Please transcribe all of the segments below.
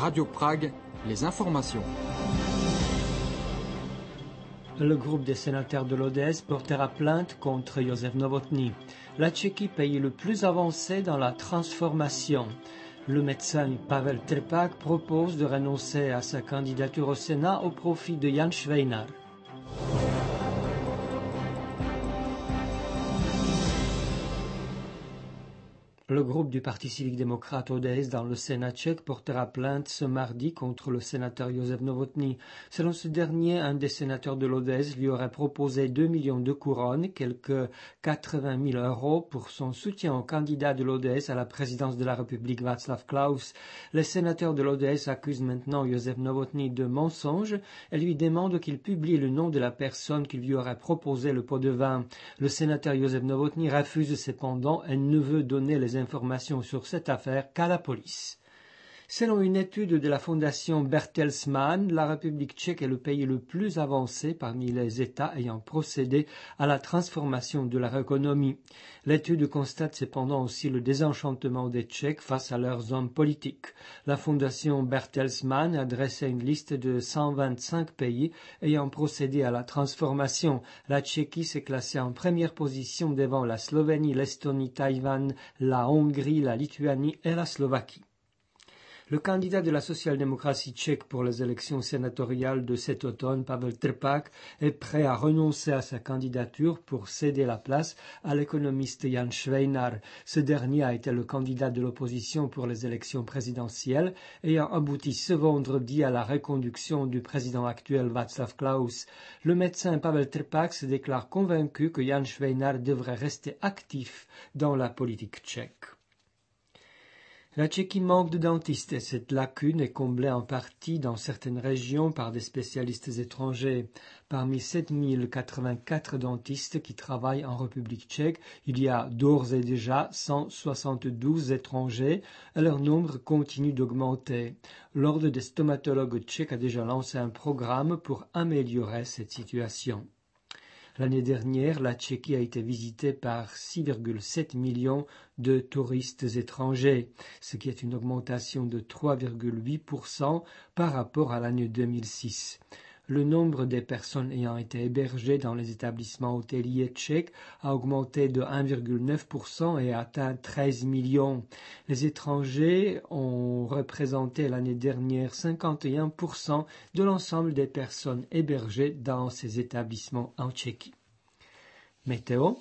Radio Prague, les informations. Le groupe des sénateurs de l'ODS portera plainte contre Josef Novotný. La Tchéquie, pays le plus avancé dans la transformation. Le médecin Pavel Trpak propose de renoncer à sa candidature au Sénat au profit de Jan Švejnar. Le groupe du Parti civique démocrate ODS dans le Sénat tchèque portera plainte ce mardi contre le sénateur Josef Novotný. Selon ce dernier, un des sénateurs de l'ODS lui aurait proposé 2 millions de couronnes, quelques 80 000 euros, pour son soutien au candidat de l'ODS à la présidence de la République Václav Klaus. Les sénateurs de l'ODS accusent maintenant Josef Novotný de mensonge et lui demandent qu'il publie le nom de la personne qui lui aurait proposé le pot de vin. Le sénateur Josef Novotný refuse cependant et ne veut donner les informations sur cette affaire qu'à la police. Selon une étude de la fondation Bertelsmann, la République tchèque est le pays le plus avancé parmi les États ayant procédé à la transformation de leur économie. L'étude constate cependant aussi le désenchantement des Tchèques face à leurs hommes politiques. La fondation Bertelsmann a dressé une liste de 125 pays ayant procédé à la transformation. La Tchéquie s'est classée en première position devant la Slovénie, l'Estonie, Taïwan, la Hongrie, la Lituanie et la Slovaquie. Le candidat de la social-démocratie tchèque pour les élections sénatoriales de cet automne, Pavel Trpak, est prêt à renoncer à sa candidature pour céder la place à l'économiste Jan Švejnar. Ce dernier a été le candidat de l'opposition pour les élections présidentielles, ayant abouti ce vendredi à la reconduction du président actuel Václav Klaus. Le médecin Pavel Trpak se déclare convaincu que Jan Švejnar devrait rester actif dans la politique tchèque. La Tchéquie manque de dentistes et cette lacune est comblée en partie dans certaines régions par des spécialistes étrangers. Parmi 7084 dentistes qui travaillent en République tchèque, il y a d'ores et déjà 172 étrangers et leur nombre continue d'augmenter. L'Ordre des stomatologues tchèques a déjà lancé un programme pour améliorer cette situation. L'année dernière, la Tchéquie a été visitée par 6,7 millions de touristes étrangers, ce qui est une augmentation de 3,8% par rapport à l'année 2006. Le nombre des personnes ayant été hébergées dans les établissements hôteliers tchèques a augmenté de 1,9% et a atteint 13 millions. Les étrangers ont représenté l'année dernière 51% de l'ensemble des personnes hébergées dans ces établissements en Tchéquie. Météo.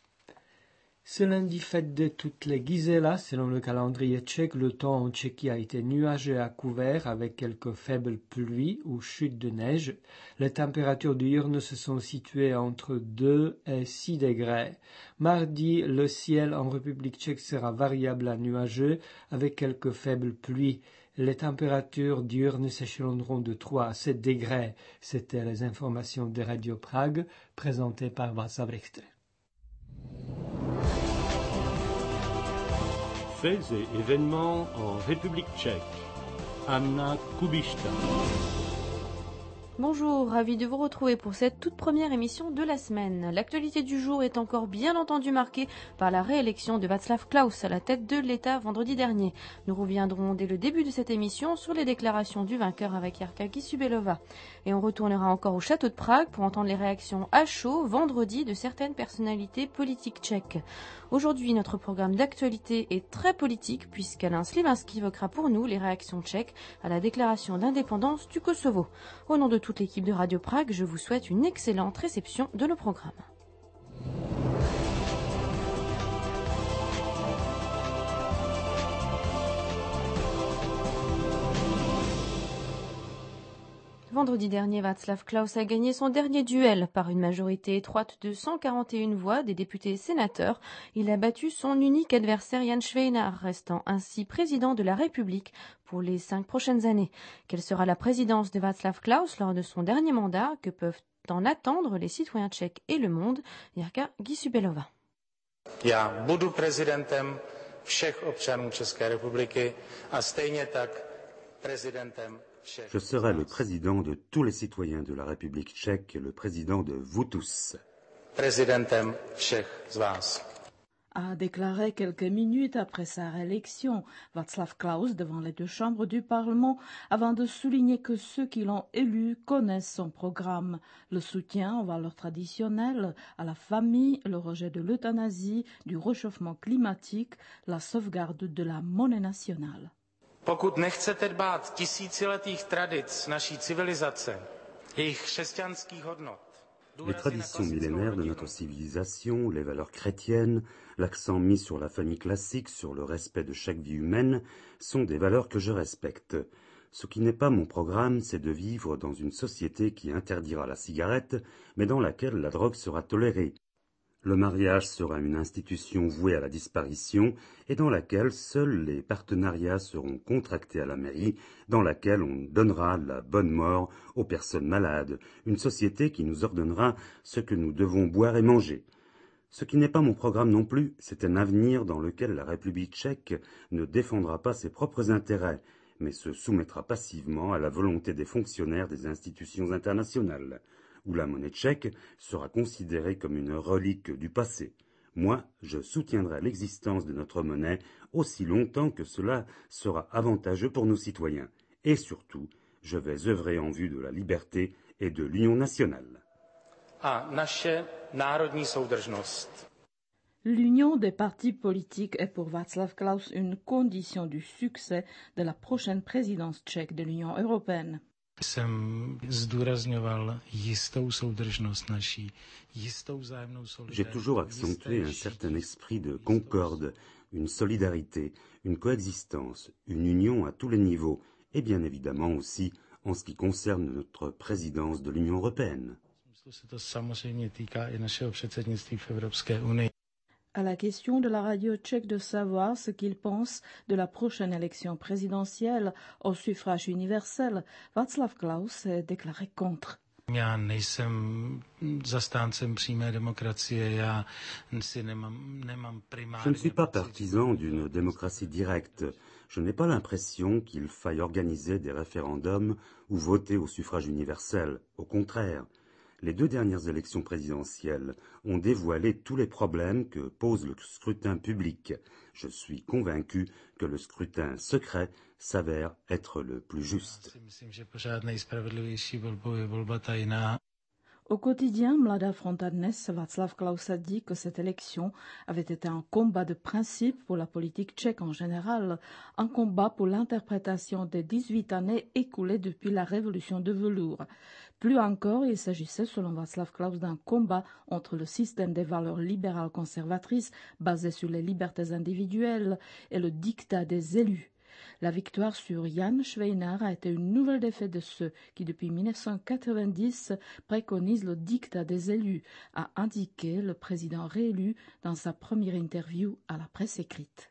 Ce lundi, fête de toutes les Giselas, selon le calendrier tchèque, le temps en Tchéquie a été nuageux à couvert avec quelques faibles pluies ou chutes de neige. Les températures diurnes se sont situées entre 2 et 6 degrés. Mardi, le ciel en République tchèque sera variable à nuageux avec quelques faibles pluies. Les températures diurnes s'échelonneront de 3 à 7 degrés. C'était les informations de Radio Prague, présentées par Václav Richter. Faits et événements en République tchèque. Anna Kubišta. Bonjour, ravi de vous retrouver pour cette toute première émission de la semaine. L'actualité du jour est encore bien entendu marquée par la réélection de Václav Klaus à la tête de l'État vendredi dernier. Nous reviendrons dès le début de cette émission sur les déclarations du vainqueur avec Jarka Gysubelova. Et on retournera encore au château de Prague pour entendre les réactions à chaud vendredi de certaines personnalités politiques tchèques. Aujourd'hui, notre programme d'actualité est très politique puisqu'Alain Slivinski évoquera pour nous les réactions tchèques à la déclaration d'indépendance du Kosovo. Au nom de toute l'équipe de Radio Prague, je vous souhaite une excellente réception de nos programmes. Vendredi dernier, Václav Klaus a gagné son dernier duel par une majorité étroite de 141 voix des députés et sénateurs. Il a battu son unique adversaire Jan Švejnar, restant ainsi président de la République pour les 5 prochaines années. Quelle sera la présidence de Václav Klaus lors de son dernier mandat? Que peuvent en attendre les citoyens tchèques et le monde? Jarka Gysubelova. Já budu prezidentem všech občanů České republiky a stejně tak prezidentem. Je serai le président de tous les citoyens de la République tchèque et le président de vous tous. Prezidentem všech z vás. a déclaré quelques minutes après sa réélection, Václav Klaus, devant les deux chambres du Parlement, avant de souligner que ceux qui l'ont élu connaissent son programme, le soutien aux valeurs traditionnelles, à la famille, le rejet de l'euthanasie, du réchauffement climatique, la sauvegarde de la monnaie nationale. Pokud nechcete dbát tisíciletých tradic naší civilizace, jejich křesťanských hodnot, les traditions millénaires de notre civilisation, les valeurs chrétiennes, l'accent mis sur la famille classique, sur le respect de chaque vie humaine, sont des valeurs que je respecte. Ce qui n'est pas mon programme, c'est de vivre dans une société qui interdira la cigarette, mais dans laquelle la drogue sera tolérée. Le mariage sera une institution vouée à la disparition et dans laquelle seuls les partenariats seront contractés à la mairie, dans laquelle on donnera la bonne mort aux personnes malades, une société qui nous ordonnera ce que nous devons boire et manger. Ce qui n'est pas mon programme non plus, c'est un avenir dans lequel la République tchèque ne défendra pas ses propres intérêts, mais se soumettra passivement à la volonté des fonctionnaires des institutions internationales, où la monnaie tchèque sera considérée comme une relique du passé. Moi, je soutiendrai l'existence de notre monnaie aussi longtemps que cela sera avantageux pour nos citoyens. Et surtout, je vais œuvrer en vue de la liberté et de l'union nationale. A naše národní soudržnost. L'union des partis politiques est pour Václav Klaus une condition du succès de la prochaine présidence tchèque de l'Union européenne. J'ai toujours accentué un certain esprit de concorde, une solidarité, une coexistence, une union à tous les niveaux, et bien évidemment aussi en ce qui concerne notre présidence de l'Union européenne. À la question de la radio tchèque de savoir ce qu'il pense de la prochaine élection présidentielle au suffrage universel, Václav Klaus s'est déclaré contre. Je ne suis pas partisan d'une démocratie directe. Je n'ai pas l'impression qu'il faille organiser des référendums ou voter au suffrage universel. Au contraire. Les deux dernières élections présidentielles ont dévoilé tous les problèmes que pose le scrutin public. Je suis convaincu que le scrutin secret s'avère être le plus juste. Au quotidien Mladá fronta dnes, Václav Klaus a dit que cette élection avait été un combat de principe pour la politique tchèque en général, un combat pour l'interprétation des 18 années écoulées depuis la révolution de velours. Plus encore, il s'agissait, selon Václav Klaus, d'un combat entre le système des valeurs libérales conservatrices basé sur les libertés individuelles et le diktat des élus. La victoire sur Jan Schweinart a été une nouvelle défaite de ceux qui, depuis 1990, préconisent le diktat des élus, a indiqué le président réélu dans sa première interview à la presse écrite.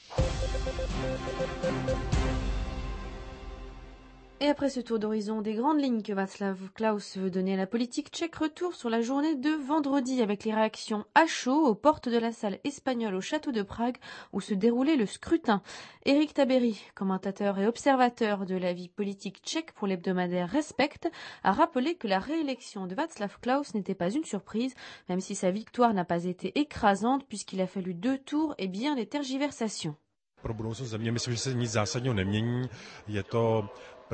Et après ce tour d'horizon des grandes lignes que Václav Klaus veut donner à la politique tchèque, retour sur la journée de vendredi avec les réactions à chaud aux portes de la salle espagnole au château de Prague où se déroulait le scrutin. Éric Tabery, commentateur et observateur de la vie politique tchèque pour l'hebdomadaire Respect, a rappelé que la réélection de Václav Klaus n'était pas une surprise, même si sa victoire n'a pas été écrasante puisqu'il a fallu 2 tours et bien des tergiversations. Pro budoucnost země myslím, že se nic zásadního nemění. Je to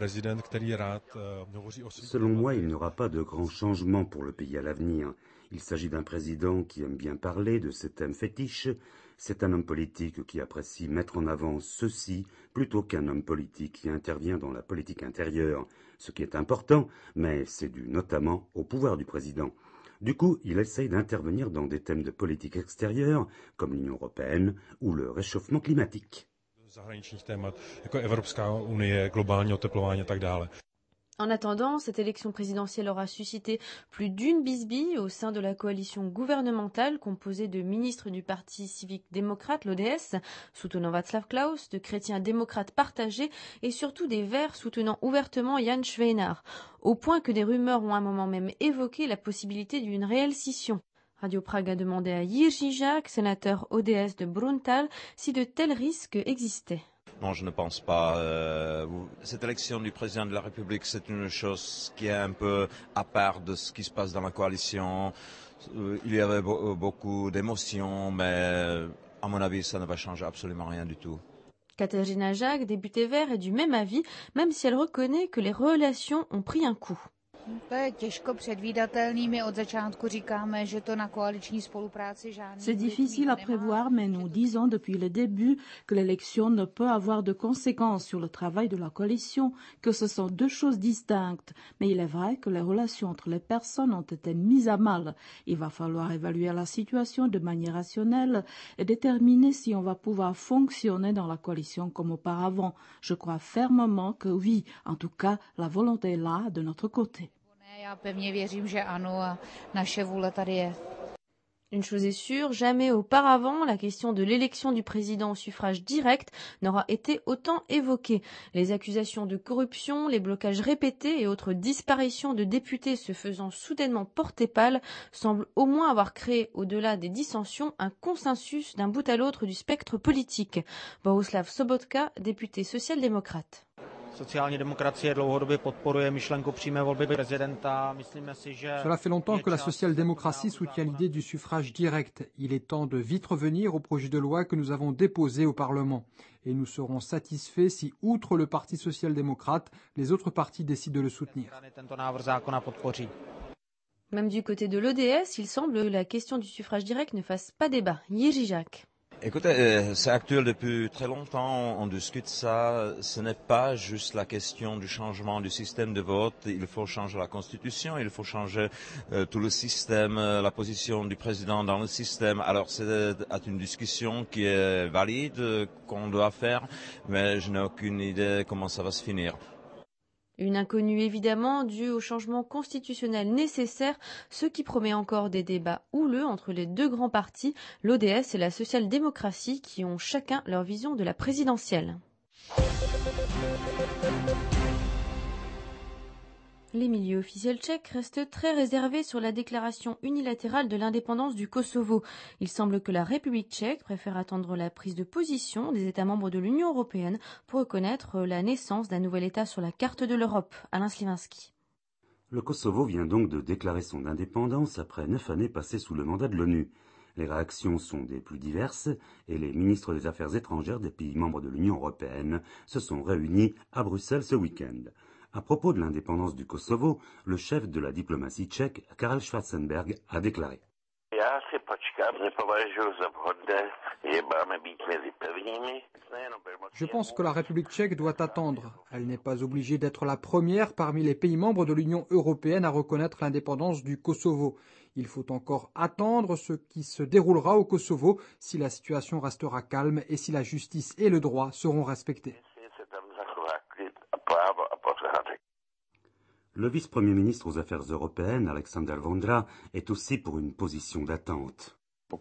Selon moi, il n'y aura pas de grands changements pour le pays à l'avenir. Il s'agit d'un président qui aime bien parler de ses thèmes fétiches. C'est un homme politique qui apprécie mettre en avant ceci plutôt qu'un homme politique qui intervient dans la politique intérieure, ce qui est important, mais c'est dû notamment au pouvoir du président. Du coup, il essaye d'intervenir dans des thèmes de politique extérieure, comme l'Union européenne ou le réchauffement climatique. Zahraničních témat, jako Evropská unie, globální oteplování a tak dále. En attendant, cette élection présidentielle aura suscité plus d'une bisbille au sein de la coalition gouvernementale composée de ministres du Parti civique démocrate, l'ODS, soutenant Václav Klaus, de chrétiens démocrates partagés et surtout des Verts soutenant ouvertement Jan Schweinart, au point que des rumeurs ont à un moment même évoqué la possibilité d'une réelle scission. Radio Prague a demandé à Jiří Žák, sénateur ODS de Bruntal, si de tels risques existaient. Non, je ne pense pas. Cette élection du président de la République, c'est une chose qui est un peu à part de ce qui se passe dans la coalition. Il y avait beaucoup d'émotions, mais à mon avis, ça ne va changer absolument rien du tout. Katarzyna Żak, députée vert, est du même avis, même si elle reconnaît que les relations ont pris un coup. C'est difficile à prévoir, mais nous disons depuis le début que l'élection ne peut avoir de conséquences sur le travail de la coalition, que ce sont deux choses distinctes. Mais il est vrai que les relations entre les personnes ont été mises à mal. Il va falloir évaluer la situation de manière rationnelle et déterminer si on va pouvoir fonctionner dans la coalition comme auparavant. Je crois fermement que oui, en tout cas, la volonté est là de notre côté. Une chose est sûre, jamais auparavant la question de l'élection du président au suffrage direct n'aura été autant évoquée. Les accusations de corruption, les blocages répétés et autres disparitions de députés se faisant soudainement porter pâle semblent au moins avoir créé, au-delà des dissensions, un consensus d'un bout à l'autre du spectre politique. Bohuslav Sobotka, député social-démocrate. Cela fait longtemps que la social-démocratie soutient l'idée du suffrage direct. Il est temps de vite revenir au projet de loi que nous avons déposé au Parlement. Et nous serons satisfaits si, outre le Parti social-démocrate, les autres partis décident de le soutenir. Même du côté de l'ODS, il semble que la question du suffrage direct ne fasse pas débat. Jiří Žák. Écoutez, c'est actuel depuis très longtemps, on discute ça. Ce n'est pas juste la question du changement du système de vote. Il faut changer la Constitution, il faut changer tout le système, la position du président dans le système. Alors c'est une discussion qui est valide, qu'on doit faire, mais je n'ai aucune idée comment ça va se finir. Une inconnue évidemment due au changement constitutionnel nécessaire, ce qui promet encore des débats houleux entre les deux grands partis, l'ODS et la social-démocratie, qui ont chacun leur vision de la présidentielle. Les milieux officiels tchèques restent très réservés sur la déclaration unilatérale de l'indépendance du Kosovo. Il semble que la République tchèque préfère attendre la prise de position des États membres de l'Union européenne pour reconnaître la naissance d'un nouvel État sur la carte de l'Europe. Alain Sliwinski. Le Kosovo vient donc de déclarer son indépendance après 9 années passées sous le mandat de l'ONU. Les réactions sont des plus diverses et les ministres des Affaires étrangères des pays membres de l'Union européenne se sont réunis à Bruxelles ce week-end. À propos de l'indépendance du Kosovo, le chef de la diplomatie tchèque, Karel Schwarzenberg, a déclaré. Je pense que la République tchèque doit attendre. Elle n'est pas obligée d'être la première parmi les pays membres de l'Union européenne à reconnaître l'indépendance du Kosovo. Il faut encore attendre ce qui se déroulera au Kosovo si la situation restera calme et si la justice et le droit seront respectés. Le vice-premier ministre aux Affaires européennes, Alexander Vondra, est aussi pour une position d'attente.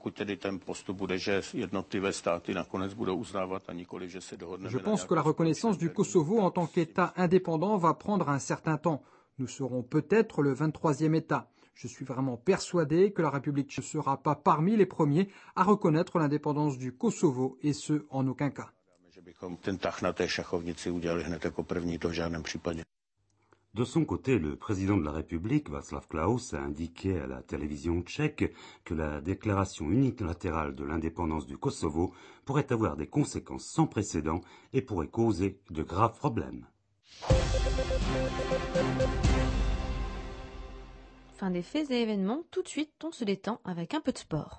Je pense que la reconnaissance du Kosovo en tant qu'État indépendant va prendre un certain temps. Nous serons peut-être le 23e État. Je suis vraiment persuadé que la République tchèque ne sera pas parmi les premiers à reconnaître l'indépendance du Kosovo, et ce, en aucun cas. De son côté, le président de la République, Václav Klaus, a indiqué à la télévision tchèque que la déclaration unilatérale de l'indépendance du Kosovo pourrait avoir des conséquences sans précédent et pourrait causer de graves problèmes. Fin des faits et événements, tout de suite on se détend avec un peu de sport.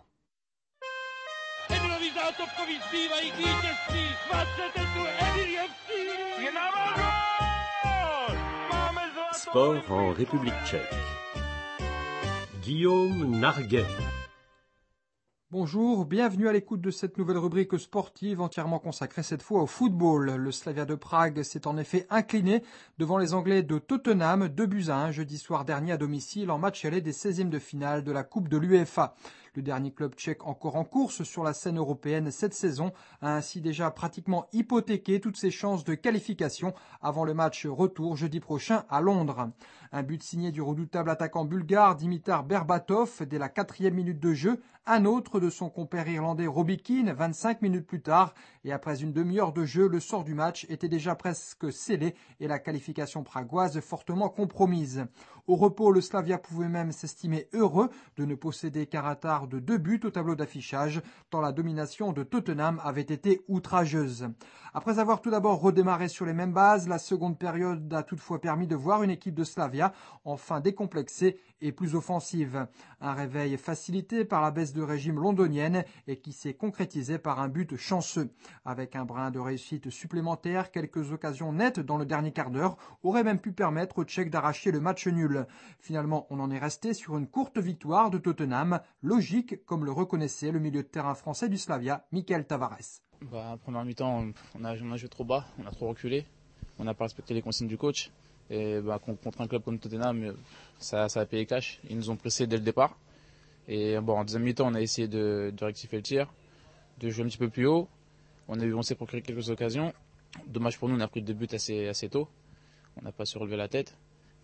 Sport en République tchèque. Guillaume Narguet. Bonjour, bienvenue à l'écoute de cette nouvelle rubrique sportive entièrement consacrée cette fois au football. Le Slavia de Prague s'est en effet incliné devant les Anglais de Tottenham 2-1 jeudi soir dernier à domicile en match aller des 16e de finale de la Coupe de l'UEFA. Le dernier club tchèque encore en course sur la scène européenne cette saison a ainsi déjà pratiquement hypothéqué toutes ses chances de qualification avant le match retour jeudi prochain à Londres. Un but signé du redoutable attaquant bulgare Dimitar Berbatov dès la 4e minute de jeu, un autre de son compère irlandais Robbie Keane 25 minutes plus tard. Et après une demi-heure de jeu, le sort du match était déjà presque scellé et la qualification pragoise fortement compromise. Au repos, le Slavia pouvait même s'estimer heureux de ne posséder qu'un retard de 2 buts au tableau d'affichage, tant la domination de Tottenham avait été outrageuse. Après avoir tout d'abord redémarré sur les mêmes bases, la seconde période a toutefois permis de voir une équipe de Slavia enfin décomplexée et plus offensive. Un réveil facilité par la baisse de régime londonienne et qui s'est concrétisé par un but chanceux. Avec un brin de réussite supplémentaire, quelques occasions nettes dans le dernier quart d'heure auraient même pu permettre aux Tchèques d'arracher le match nul. Finalement, on en est resté sur une courte victoire de Tottenham, logique comme le reconnaissait le milieu de terrain français du Slavia, Michael Tavares. Première mi-temps, on a joué trop bas, on a trop reculé, on n'a pas respecté les consignes du coach. Et contre un club comme Tottenham, ça a payé cash. Ils nous ont pressés dès le départ. Et en deuxième mi-temps, on a essayé de rectifier le tir, de jouer un petit peu plus haut. On s'est procuré quelques occasions. Dommage pour nous, on a pris 2 buts assez tôt. On n'a pas su relever la tête.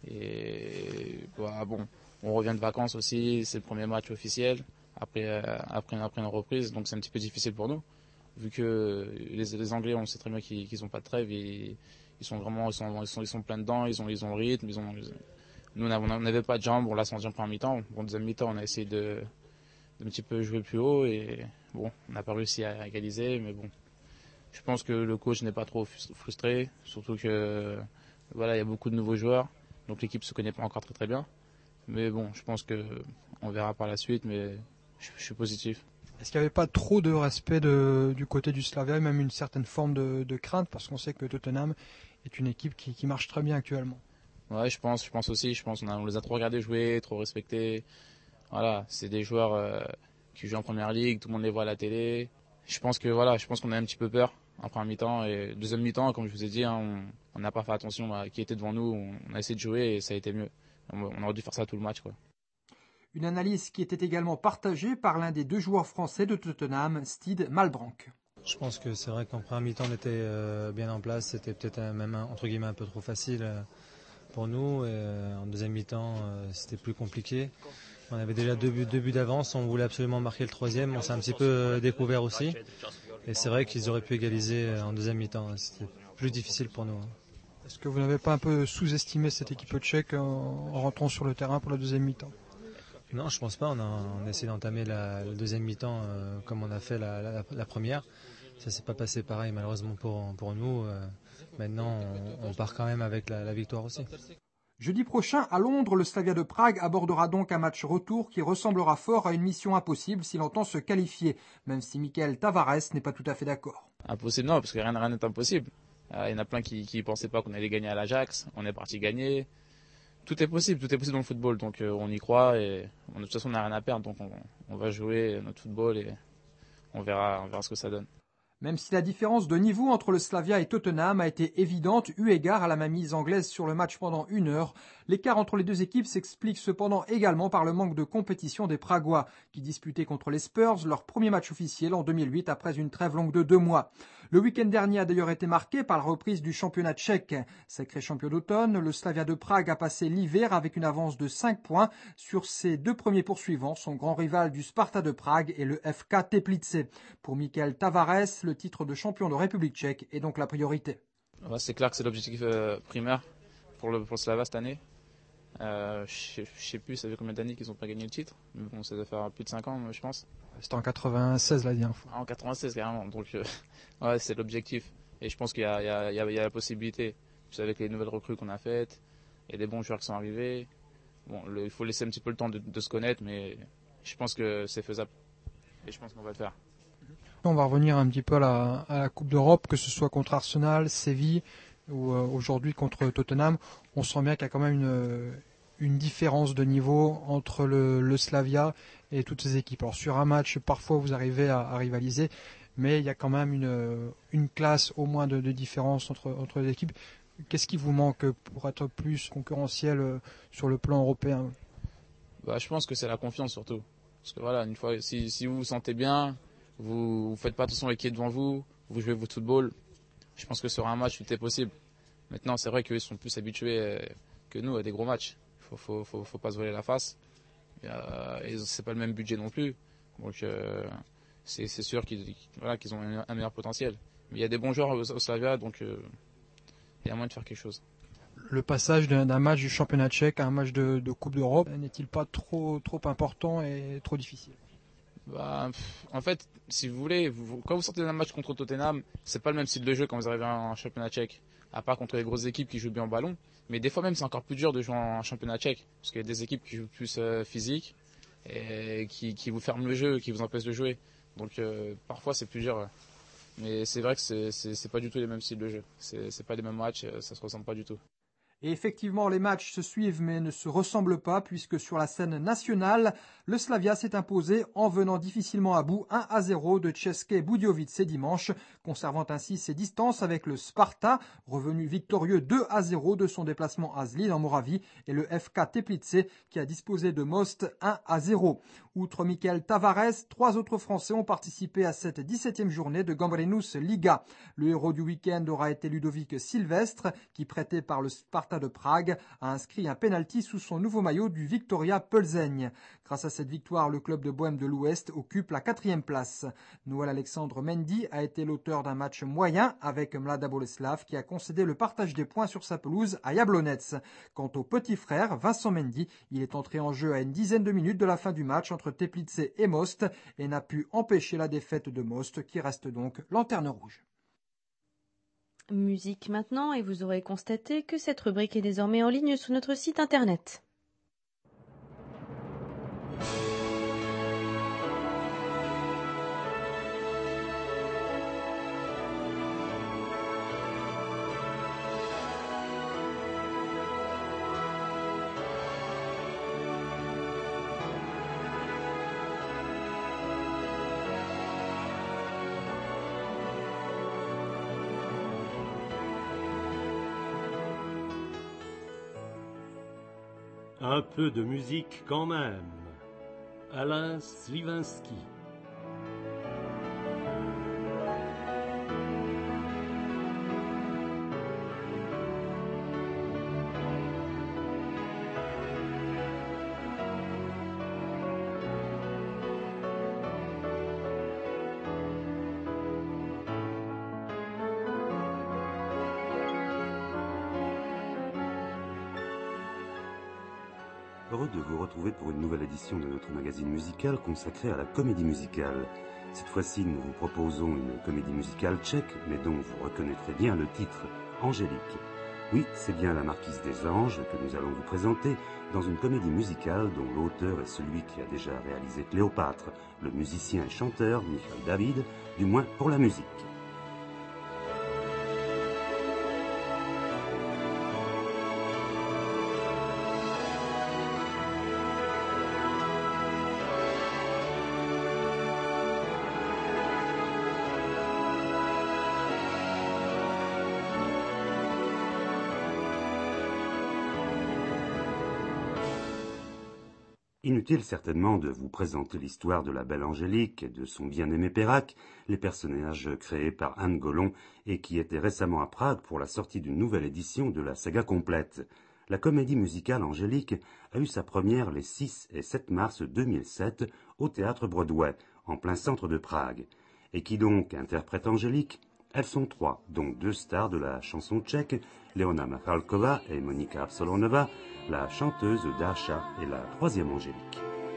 Et on revient de vacances aussi, c'est le premier match officiel après une reprise, donc c'est un petit peu difficile pour nous, vu que les Anglais, on sait très bien qu'ils n'ont pas de trêve, et ils sont plein dedans, ils ont le rythme, nous on n'avait pas de jambes, on l'a senti en première mi-temps. Deuxième mi-temps, on a essayé de un petit peu jouer plus haut et on n'a pas réussi à égaliser, mais je pense que le coach n'est pas trop frustré, surtout que il y a beaucoup de nouveaux joueurs. Donc l'équipe se connaît pas encore très bien, mais je pense que on verra par la suite, mais je suis positif. Est-ce qu'il n'y avait pas trop de respect du côté du Slavia, et même une certaine forme de crainte, parce qu'on sait que Tottenham est une équipe qui marche très bien actuellement? Ouais, je pense aussi. On les a trop regardés jouer, trop respectés. Voilà, c'est des joueurs qui jouent en première ligue, tout le monde les voit à la télé. Je pense qu'on a un petit peu peur en première mi-temps, et deuxième mi-temps, comme je vous ai dit, on n'a pas fait attention à qui était devant nous. On a essayé de jouer et ça a été mieux. On aurait dû faire ça tout le match, quoi. Une analyse qui était également partagée par l'un des 2 joueurs français de Tottenham, Steve Malbranck. Je pense que c'est vrai qu'en première mi-temps, on était bien en place. C'était peut-être même entre guillemets un peu trop facile pour nous. Et en deuxième mi-temps, c'était plus compliqué. On avait déjà 2 buts d'avance. On voulait absolument marquer le 3e. On s'est un petit peu découvert aussi. Et c'est vrai qu'ils auraient pu égaliser en deuxième mi-temps. C'était plus difficile pour nous. Est-ce que vous n'avez pas un peu sous-estimé cette équipe tchèque en rentrant sur le terrain pour la deuxième mi-temps? Non, je pense pas. On a essayé d'entamer la deuxième mi-temps comme on a fait la première. Ça s'est pas passé pareil malheureusement pour nous. Maintenant, on part quand même avec la victoire aussi. Jeudi prochain, à Londres, le Slavia de Prague abordera donc un match retour qui ressemblera fort à une mission impossible s'il entend se qualifier, même si Michael Tavares n'est pas tout à fait d'accord. Impossible non, parce que rien n'est impossible. Il y en a plein qui ne pensaient pas qu'on allait gagner à l'Ajax, on est parti gagner. Tout est possible dans le football, donc on y croit et de toute façon on n'a rien à perdre, donc on va jouer notre football et on verra ce que ça donne. Même si la différence de niveau entre le Slavia et Tottenham a été évidente eu égard à la mainmise anglaise sur le match pendant 1 heure, l'écart entre les 2 équipes s'explique cependant également par le manque de compétition des Pragois, qui disputaient contre les Spurs leur premier match officiel en 2008 après une trêve longue de 2 mois. Le week-end dernier a d'ailleurs été marqué par la reprise du championnat tchèque. Sacré champion d'automne, le Slavia de Prague a passé l'hiver avec une avance de 5 points sur ses 2 premiers poursuivants, son grand rival du Sparta de Prague et le FK Teplice. Pour Michael Tavares, le titre de champion de République tchèque est donc la priorité. C'est clair que c'est l'objectif primaire pour le Slavia cette année. Je sais plus, ça fait combien d'années qu'ils n'ont pas gagné le titre, mais ça doit faire plus de 5 ans, je pense. C'était en 96 la dernière fois. En 96 carrément, donc c'est l'objectif. Et je pense qu'il y a la possibilité. Avec les nouvelles recrues qu'on a faites, et les bons joueurs qui sont arrivés. Il faut laisser un petit peu le temps de se connaître, mais je pense que c'est faisable. Et je pense qu'on va le faire. On va revenir un petit peu à la Coupe d'Europe, que ce soit contre Arsenal, Séville ou aujourd'hui contre Tottenham. On sent bien qu'il y a quand même une différence de niveau entre le Slavia et toutes ces équipes. Alors sur un match, parfois vous arrivez à rivaliser, mais il y a quand même une classe au moins de différence entre les équipes. Qu'est-ce qui vous manque pour être plus concurrentiel sur le plan européen? Je pense que c'est la confiance surtout. Parce que une fois, si vous vous sentez bien, vous faites pas attention à qui est devant vous, vous jouez votre football. Je pense que sur un match, tout est possible. Maintenant, c'est vrai qu'ils sont plus habitués que nous à des gros matchs. Faut pas se voiler la face. Et c'est pas le même budget non plus. Donc c'est sûr qu'ils ont un meilleur potentiel. Mais il y a des bons joueurs au Slavia, donc il y a moyen de faire quelque chose. Le passage d'un match du championnat tchèque à un match de Coupe d'Europe n'est-il pas trop important et trop difficile? En fait, si vous voulez, quand vous sortez d'un match contre Tottenham, c'est pas le même style de jeu quand vous arrivez en championnat tchèque. À part contre les grosses équipes qui jouent bien au ballon. Mais des fois même, c'est encore plus dur de jouer en championnat tchèque. Parce qu'il y a des équipes qui jouent plus physique et qui vous ferment le jeu, qui vous empêchent de jouer. Donc parfois, c'est plus dur. Mais c'est vrai que c'est pas du tout les mêmes styles de jeu. C'est pas les mêmes matchs, ça se ressemble pas du tout. Et effectivement, les matchs se suivent mais ne se ressemblent pas puisque sur la scène nationale, le Slavia s'est imposé en venant difficilement à bout 1-0 de České Budějovice dimanche, conservant ainsi ses distances avec le Sparta, revenu victorieux 2-0 de son déplacement à Zlín en Moravie, et le FK Teplice qui a disposé de Most 1-0. Outre Michael Tavares, 3 autres Français ont participé à cette 17e journée de Gambrinus Liga. Le héros du week-end aura été Ludovic Sylvestre, qui prêté par le Sparta de Prague a inscrit un penalty sous son nouveau maillot du Viktoria Plzeň. Grâce à cette victoire, le club de Bohême de l'Ouest occupe la 4e place. Noël Alexandre Mendy a été l'auteur d'un match moyen avec Mlada Boleslav qui a concédé le partage des points sur sa pelouse à Jablonec. Quant au petit frère, Vincent Mendy, il est entré en jeu à une dizaine de minutes de la fin du match entre Teplice et Most et n'a pu empêcher la défaite de Most qui reste donc lanterne rouge. Musique maintenant, et vous aurez constaté que cette rubrique est désormais en ligne sur notre site internet. Un peu de musique quand même. Alain Sliwinski. Heureux de vous retrouver pour une nouvelle édition de notre magazine musical consacré à la comédie musicale. Cette fois-ci, nous vous proposons une comédie musicale tchèque, mais dont vous reconnaîtrez bien le titre, Angélique. Oui, c'est bien La Marquise des Anges que nous allons vous présenter dans une comédie musicale dont l'auteur est celui qui a déjà réalisé Cléopâtre, le musicien et chanteur Michael David, du moins pour la musique. Inutile certainement de vous présenter l'histoire de la belle Angélique et de son bien-aimé Pérac, les personnages créés par Anne Gollon et qui étaient récemment à Prague pour la sortie d'une nouvelle édition de la saga complète. La comédie musicale Angélique a eu sa première les 6 et 7 mars 2007 au théâtre Broadway, en plein centre de Prague. Et qui donc interprète Angélique? Elles sont 3, dont 2 stars de la chanson tchèque, Leona Michalková et Monika Absolonova, la chanteuse Dáša et la 3e Angélique.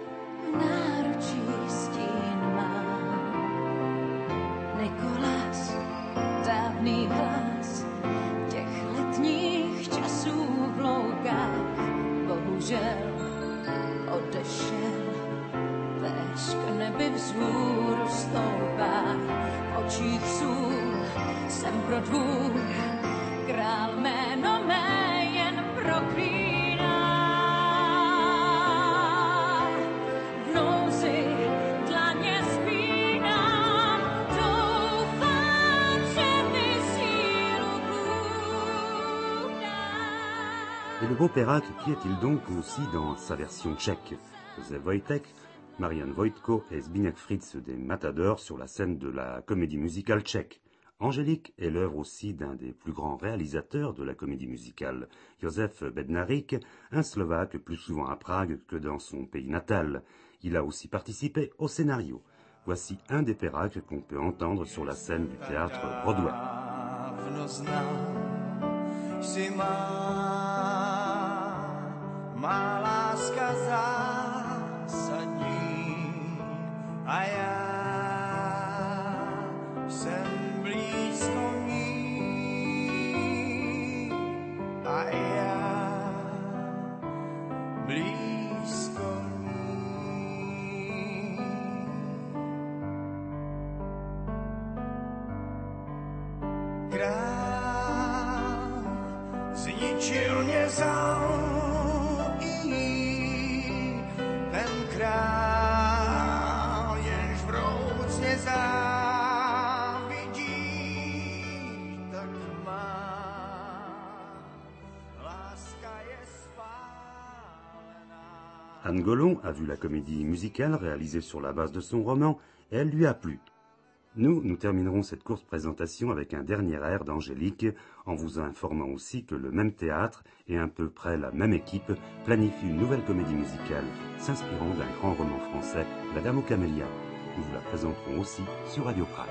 Nikolas, dávný hlas těch letních časů v loukách, bohužel odešel, též k nebi vzhůru stoupá, v očích sůl jsem pro dvůr, král jméno mé jen proklíná. V nouzi dlaně spínám, doufám, že mi sílu Bůh dá. Et le beau Pérac, qui est-il donc aussi dans sa version tchèque? Josef Wojtek, Marian Wojtko et Zbigniew Fritz des Matadors sur la scène de la comédie musicale tchèque. Angélique est l'œuvre aussi d'un des plus grands réalisateurs de la comédie musicale, Josef Bednář, un Slovaque plus souvent à Prague que dans son pays natal. Il a aussi participé au scénario. Voici un des péraques qu'on peut entendre sur la scène du théâtre Broadway. Zničil mě ten král, jenž vroucně závidí, tak má láska je spálená. Anne Gollon a vu la comédie musicale réalisée sur la base de son roman et elle lui a plu. Nous terminerons cette courte présentation avec un dernier air d'Angélique, en vous informant aussi que le même théâtre et à peu près la même équipe planifie une nouvelle comédie musicale s'inspirant d'un grand roman français, La Dame aux Camélias. Nous vous la présenterons aussi sur Radio Prague.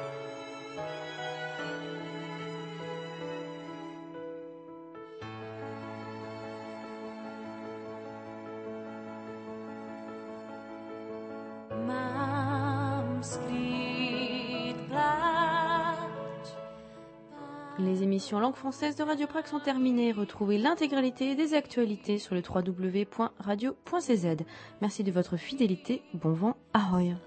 Les émissions langue française de Radio Prague sont terminées. Retrouvez l'intégralité des actualités sur le www.radio.cz. Merci de votre fidélité. Bon vent, ahoj.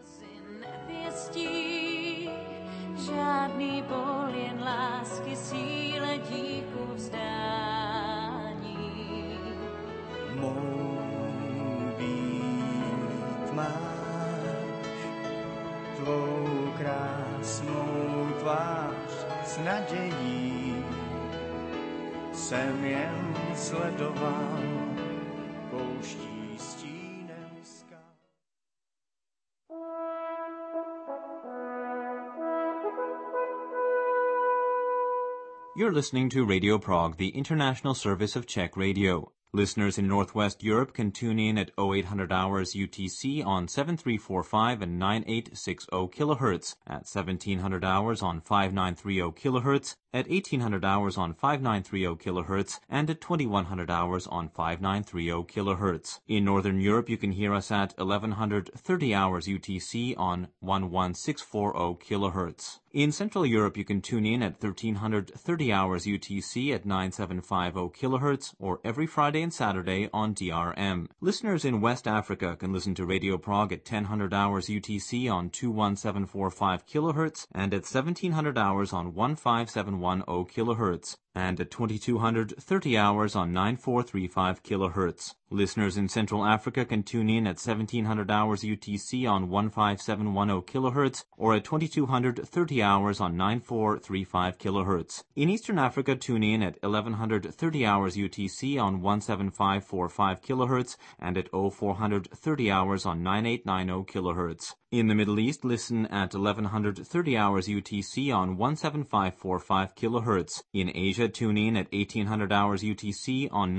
Žádný bol, jen lásky síle díku vzdání. Mou být máš, tvou krásnou tvář s nadějí. Jsem jen sledoval pouští stínem skal. You're listening to Radio Prague, the international service of Czech radio. Listeners in Northwest Europe can tune in at 0800 hours UTC on 7345 and 9860 kHz, at 1700 hours on 5930 kHz, at 1800 hours on 5930 kHz, and at 2100 hours on 5930 kHz. In Northern Europe, you can hear us at 1130 hours UTC on 11640 kHz. In Central Europe, you can tune in at 1330 hours UTC at 9750 kHz, or every Friday and Saturday on DRM. Listeners in West Africa can listen to Radio Prague at 1000 hours UTC on 21745 kHz, and at 1700 hours on 15710 kHz, and at 2230 hours on 9435 kHz. Listeners in Central Africa can tune in at 1700 hours UTC on 15710 kHz, or at 2230 hours on 9435 kHz. In Eastern Africa, tune in at 1130 hours UTC on 17545 kHz, and at 0430 hours on 9890 kHz. In the Middle East, listen at 1130 hours UTC on 17545 kHz. In Asia, tune in at 1800 hours UTC on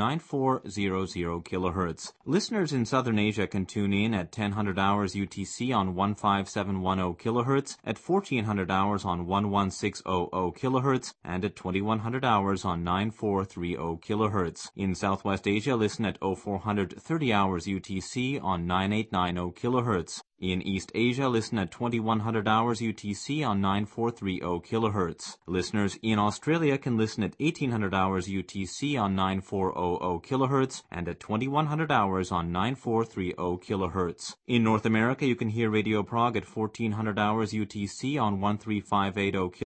9400 kHz. Listeners in Southern Asia can tune in at 1000 hours UTC on 15710 kHz, at 1400 hours on 11600 kHz, and at 2100 hours on 9430 kHz. In Southwest Asia, listen at 0430 hours UTC on 9890 kHz. In East Asia, listen at 2100 hours UTC on 9430 kHz. Listeners in Australia can listen at 1800 hours UTC on 9400 kHz and at 2100 hours on 9430 kHz. In North America, you can hear Radio Prague at 1400 hours UTC on 1358 kHz.